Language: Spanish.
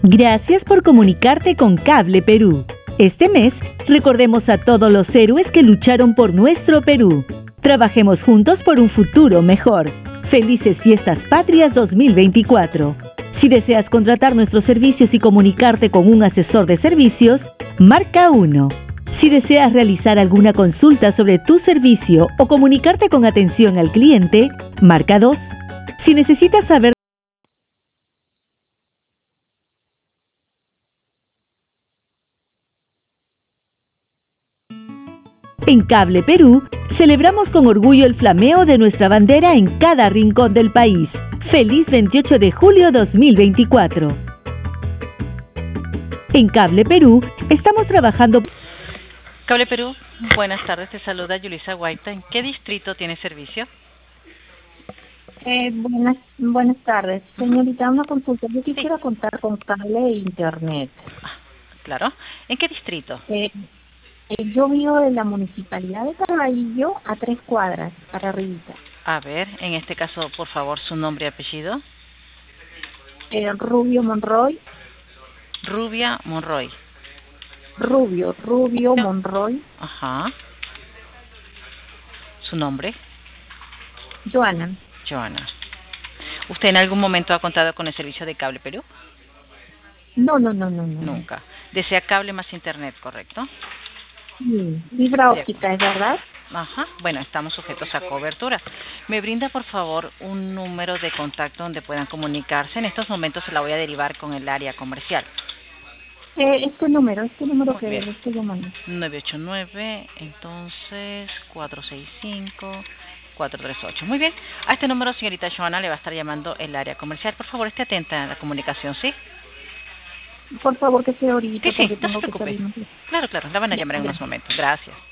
Gracias por comunicarte con Cable Perú. Este mes, recordemos a todos los héroes que lucharon por nuestro Perú. Trabajemos juntos por un futuro mejor. Felices Fiestas Patrias 2024. Si deseas contratar nuestros servicios y comunicarte con un asesor de servicios, marca 1. Si deseas realizar alguna consulta sobre tu servicio o comunicarte con atención al cliente, marca 2. Si necesitas saber En Cable Perú, celebramos con orgullo el flameo de nuestra bandera en cada rincón del país. ¡Feliz 28 de julio 2024! En Cable Perú, estamos trabajando... Cable Perú, buenas tardes, te saluda Yulisa Guaita. ¿En qué distrito tiene servicio? Buenas tardes. Señorita, una consulta. Yo quisiera contar con cable e internet. Claro. ¿En qué distrito? Yo vivo en la municipalidad de Carballo, a 3 cuadras, para arribita. A ver, en este caso, por favor, su nombre y apellido. Rubio Monroy. Rubia Monroy. Rubio Monroy. Ajá. ¿Su nombre? Joana. Joana. ¿Usted en algún momento ha contado con el servicio de Cable Perú? No. Nunca. Desea cable más internet, ¿correcto? Sí, fibra óptica, ¿es verdad? Ajá. Bueno, estamos sujetos a cobertura. ¿Me brinda, por favor, un número de contacto donde puedan comunicarse? En estos momentos se la voy a derivar con el área comercial. Este número Muy que bien. le estoy llamando. 989, entonces 465-438. Muy bien. A este número, señorita Joana, le va a estar llamando el área comercial. Por favor, esté atenta a la comunicación, ¿sí? Por favor, que sea ahorita, Sí, porque no se tengo que preocupe. salir. Claro, la van a llamar en unos momentos. Gracias.